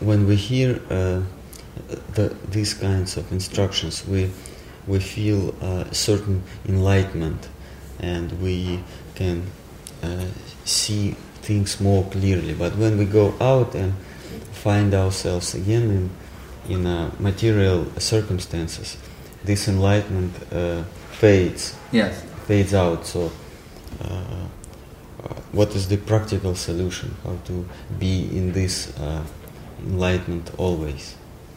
when we hear these kinds of instructions, we feel certain enlightenment, and we can see things more clearly. But when we go out and find ourselves again in material circumstances, this enlightenment fades out. So what is the practical solution? How to be in this enlightenment always?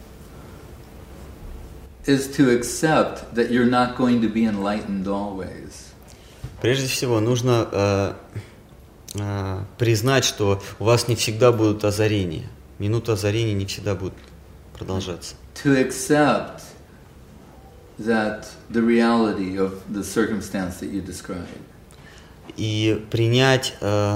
Is to accept that you're not going to be enlightened always. Прежде всего, нужно признать, что у вас не всегда будут озарения. Минуты озарения не всегда будут продолжаться. To accept that the reality of the circumstance that you described. И принять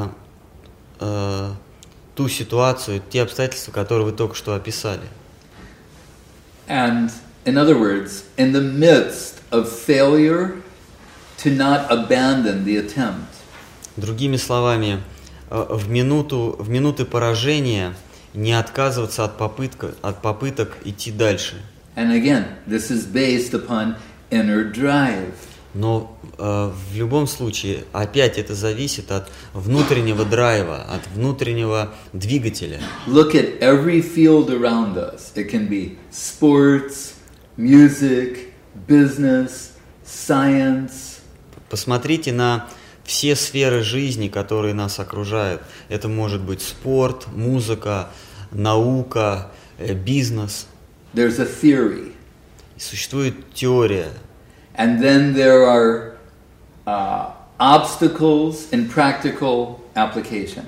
ту ситуацию, те обстоятельства, которые вы только что описали. And in other words, in the midst of failure, to not abandon the attempt. Другими словами, в минуты поражения не отказываться от попыток идти дальше. And again, this is based upon inner drive. Но в любом случае, опять это зависит от внутреннего драйва, от внутреннего двигателя. Look at every field around us. It can be sports, music, business, science. Посмотрите на все сферы жизни, которые нас окружают. Это может быть спорт, музыка, наука, бизнес. There's a theory. Существует теория. And then there are obstacles in practical application.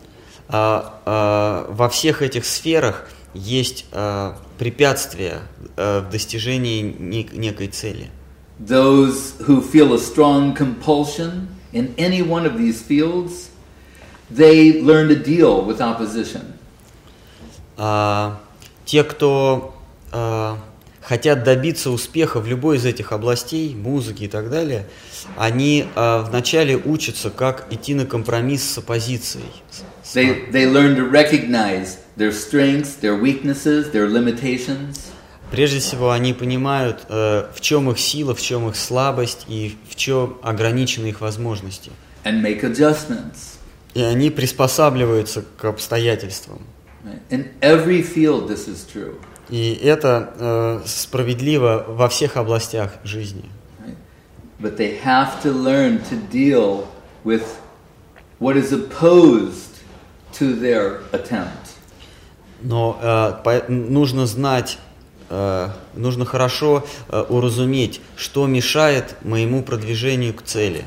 Во всех этих сферах есть препятствия в достижении некой цели. Those who feel a strong compulsion in any one of these fields, they learn to deal with opposition. Те, кто хотят добиться успеха в любой из этих областей, музыки и так далее, они вначале учатся, как идти на компромисс с оппозицией. They learn to recognize their strengths, their weaknesses, their limitations. Прежде всего, они понимают, в чем их сила, в чем их слабость и в чем ограничены их возможности. And make adjustments. И они приспосабливаются к обстоятельствам. In every field this is true. И это справедливо во всех областях жизни. But they have to learn to deal with what is opposed to their attempt. Но нужно знать, нужно хорошо уразуметь, что мешает моему продвижению к цели.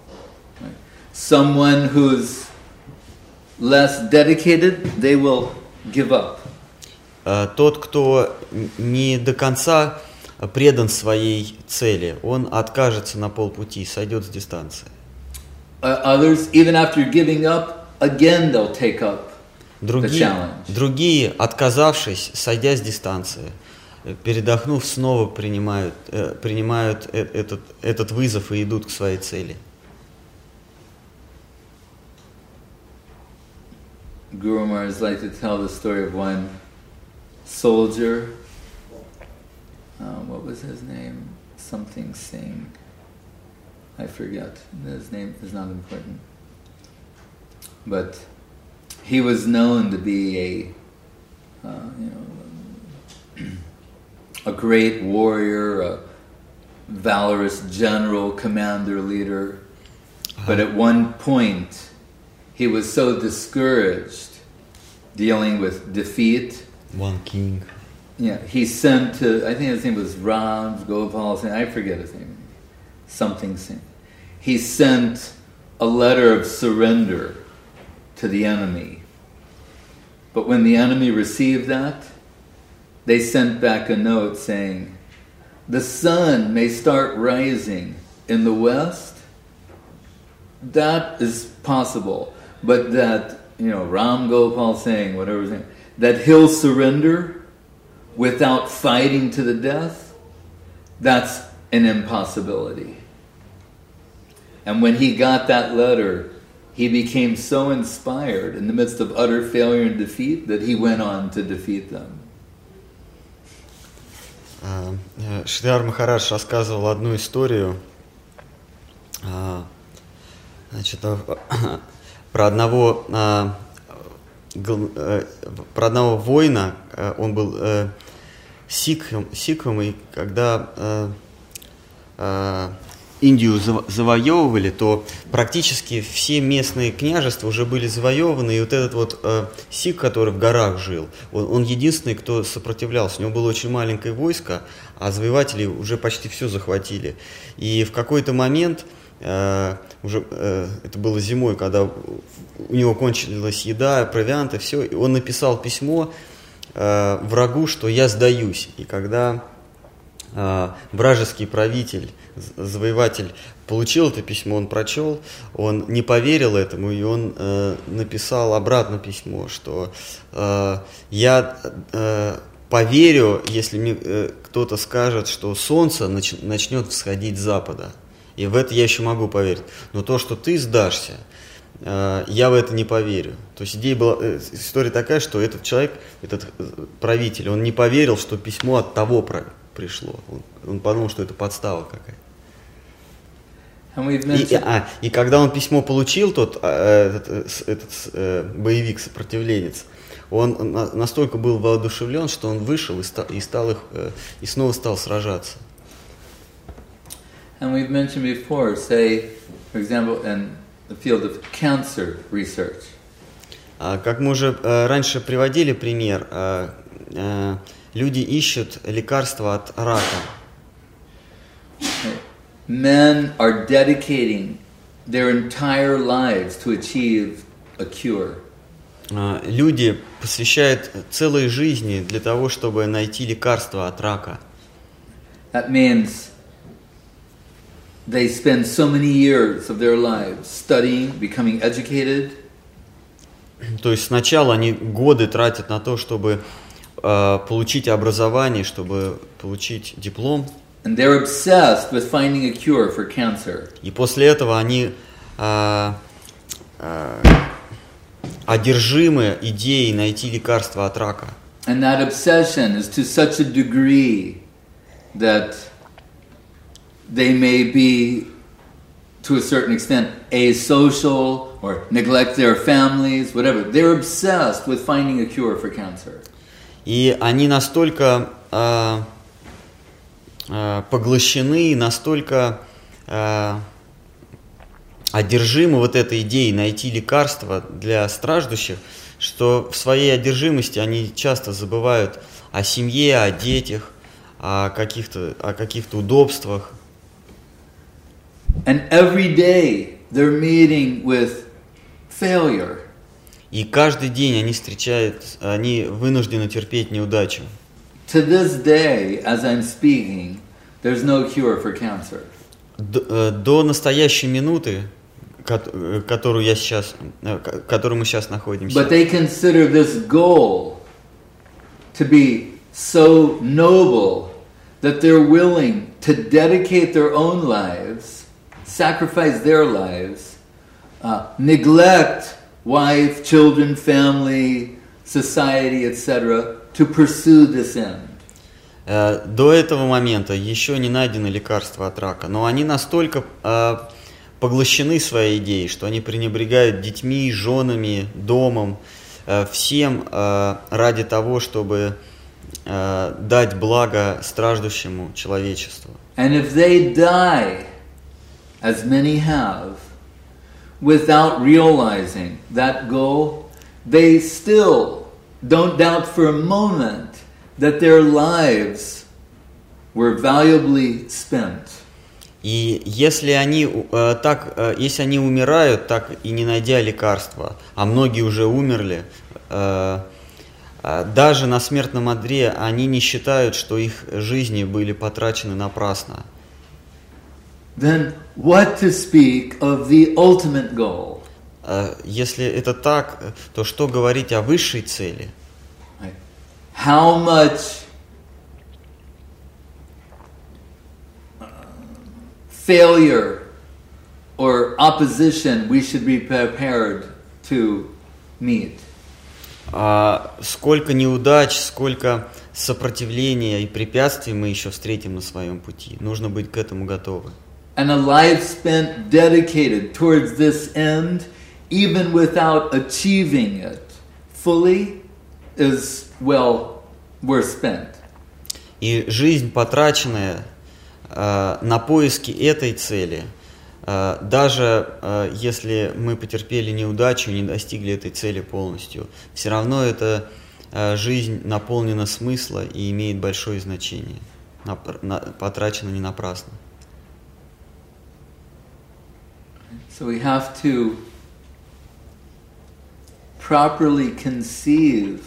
Someone who's less dedicated, they will give up. Тот, кто не до конца предан своей цели, он откажется на полпути, сойдет с дистанции. Others, even after giving up, again they'll take up the challenge. Другие, отказавшись, сойдя с дистанции, передохнув, снова принимают этот вызов и идут к своей цели. Guru Maharaj liked to tell the story of one soldier. What was his name? Something Singh. I forget. His name is not important. But he was known to be a great warrior, a valorous general, commander, leader. But at one point, he was so discouraged dealing with defeat. One king. Yeah, he sent to, I think his name was Ram Gopal Singh, I forget his name, something Singh. He sent a letter of surrender to the enemy. But when the enemy received that, they sent back a note saying, the sun may start rising in the west. That is possible. But that, Ram Gopal Singh, whatever his name, that he'll surrender without fighting to the death, that's an impossibility. And when he got that letter, he became so inspired in the midst of utter failure and defeat that he went on to defeat them. Шридхар Махарадж рассказывал одну историю, значит, про одного воина. Он был сикхом, и когда Индию завоевывали, то практически все местные княжества уже были завоеваны, и вот этот вот сикх, который в горах жил, он единственный, кто сопротивлялся. У него было очень маленькое войско, а завоеватели уже почти все захватили. И в какой-то момент, уже это было зимой, когда у него кончилась еда, провианты, все, и он написал письмо врагу, что я сдаюсь. И когда вражеский правитель, завоеватель получил это письмо, он прочел, он не поверил этому, и он написал обратно письмо, что я поверю, если мне кто-то скажет, что солнце начнет всходить с запада. И в это я еще могу поверить. Но то, что ты сдашься, я в это не поверю. То есть история такая, что этот человек, этот правитель, он не поверил, что письмо от того пришло. Он подумал, что это подстава какая-то. И когда он письмо получил, этот боевик, сопротивленец, он настолько был воодушевлен, что он вышел и снова стал сражаться. And we've mentioned before, say, for example, in the field of cancer research. Как мы уже раньше приводили пример, люди ищут лекарства от рака. Men are dedicating their entire lives to achieve a cure. Люди посвящают целые жизни для того, чтобы найти лекарство от рака. That means they spend so many years of their lives studying, becoming educated. То есть сначала они годы тратят на то, чтобы получить образование, чтобы получить диплом. And they're obsessed with finding a cure for cancer. И после этого они одержимы идеей найти лекарство от рака. And that obsession is to such a degree that they may be, to a certain extent, asocial or neglect their families, whatever. They're obsessed with finding a cure for cancer. И они настолько поглощены, настолько одержимы вот этой идеей найти лекарство для страждущих, что в своей одержимости они часто забывают о семье, о детях, о каких-то удобствах. And every day they're meeting with failure. И каждый день они вынуждены терпеть неудачу. To this day, as I'm speaking, there's no cure for cancer. До настоящей минуты, которую мы сейчас находимся. But they consider this goal to be so noble that they're willing to dedicate their own lives, sacrifice their lives, neglect wife, children, family, society, etc., to pursue this end. До этого момента еще не найдено лекарство от рака, но они настолько поглощены своей идеей, что они пренебрегают детьми, женами, домом, всем ради того, чтобы дать благо страждущему человечеству. And if they die, as many have, without realizing that goal, they still don't doubt for a moment that their lives were valuably spent. И если они умирают, так и не найдя лекарства, а многие уже умерли, даже на смертном одре они не считают, что их жизни были потрачены напрасно. Then what to speak of the ultimate goal? Если это так, то что говорить о высшей цели? How much failure or opposition we should be prepared to meet. Сколько неудач, сколько сопротивления и препятствий мы еще встретим на своем пути. Нужно быть к этому готовы. And a life spent dedicated towards this end, even without achieving it fully, is well worth spent. И жизнь, потраченная на поиски этой цели, даже если мы потерпели неудачу, не достигли этой цели полностью, все равно эта жизнь наполнена смысла и имеет большое значение, потрачена не напрасно. So we have to properly conceive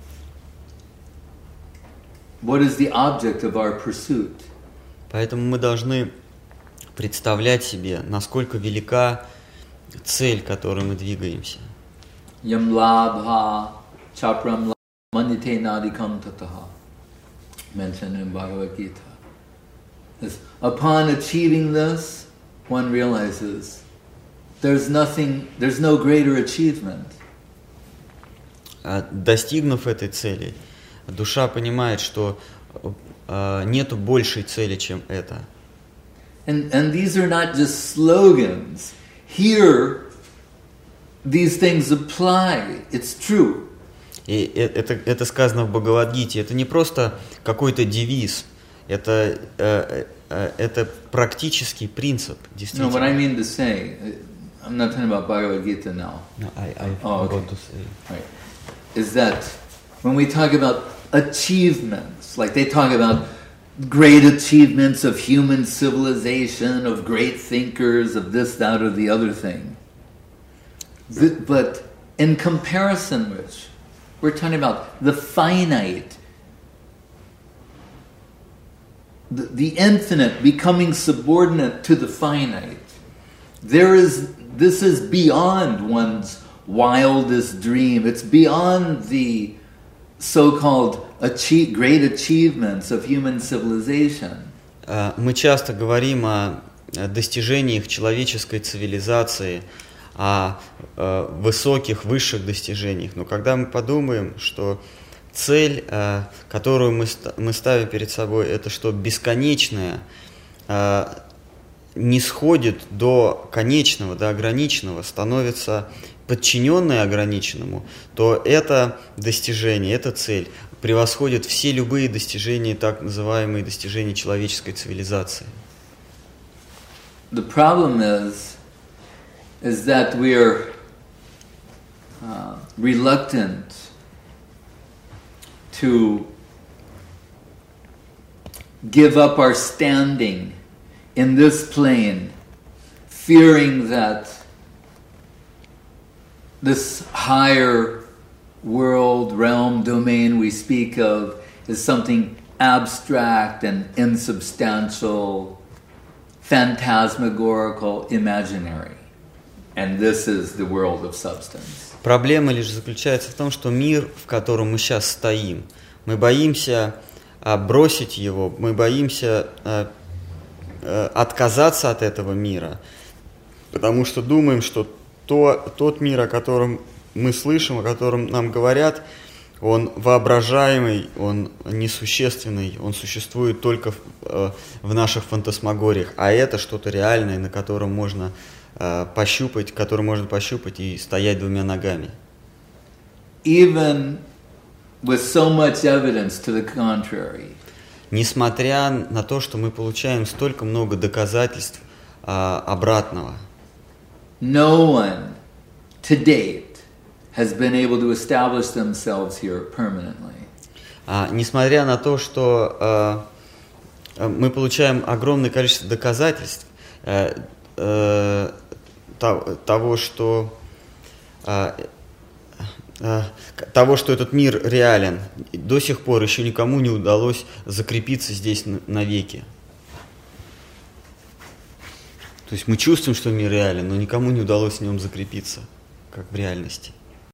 what is the object of our pursuit. Поэтому мы должны представлять себе, насколько велика цель, к которой мы двигаемся. Yam labha chapram manite nadikam tataha, mentioned in Bhagavad Gita. Upon achieving this, one realizes there's no greater achievement. Достигнув этой цели, душа понимает, что нету большей цели, чем это. And these are not just slogans. Here, these things apply. It's true. И это сказано в Бхагавад-гите. Это не просто какой-то девиз. Это практический принцип, действительно. No, what I mean to say, I'm not talking about Bhagavad Gita now. No, I okay. to say. Right. Is that when we talk about achievements, like they talk about great achievements of human civilization, of great thinkers, of this, that, or the other thing. But in comparison with, we're talking about the finite, the infinite becoming subordinate to the finite. This is beyond one's wildest dream. It's beyond the so-called great achievements of human civilization. Мы часто говорим о достижениях человеческой цивилизации, о высоких, высших достижениях. Но когда мы подумаем, что цель, которую мы ставим перед собой, это что бесконечное не сходит до конечного, до ограниченного, становится подчиненной ограниченному, то это достижение, эта цель превосходит все любые достижения, так называемые достижения человеческой цивилизации. The problem is that we're reluctant to give up our standing in this plane, fearing that this higher world, realm, domain we speak of is something abstract and insubstantial, phantasmagorical, imaginary. And this is the world of substance. Проблема лишь заключается в том, что мир, в котором мы сейчас стоим, мы боимся бросить его, мы боимся отказаться от этого мира, потому что думаем, что тот мир, о котором мы слышим, о котором нам говорят, он воображаемый, он несущественный, он существует только в наших фантасмагориях, а это что-то реальное, на котором можно пощупать, который можно пощупать и стоять двумя ногами. Even with so much evidence to the contrary. Несмотря на то, что мы получаем столько много доказательств обратного. No one to date has been able to establish themselves here permanently. Несмотря на то, что мы получаем огромное количество доказательств того, что этот мир реален, до сих пор еще никому не удалось закрепиться здесь навеки. То есть мы чувствуем, что мир реален, но никому не удалось в нем закрепиться, как в реальности.